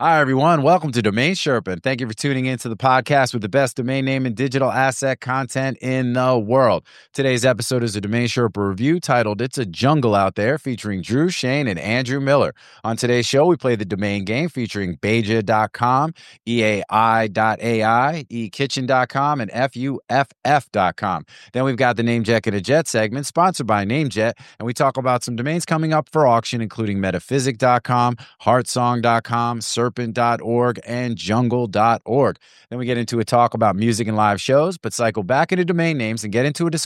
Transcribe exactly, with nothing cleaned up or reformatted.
Hi, everyone. Welcome to Domain Sherpa, and thank you for tuning into the podcast with the best domain name and digital asset content in the world. Today's episode is a Domain Sherpa review titled It's a Jungle Out There, featuring Drew Shane and Andrew Miller. On today's show, we play the domain game featuring Beja dot com, E A I dot A I, E Kitchen dot com, and F U F F dot com. Then we've got the Namejet and a Jet segment, sponsored by Namejet, and we talk about some domains coming up for auction, including metaphysic dot com, heartsong dot com, serpent dot org, and jungle dot org. Then we get into a talk about music and live shows, but cycle back into domain names and get into a discussion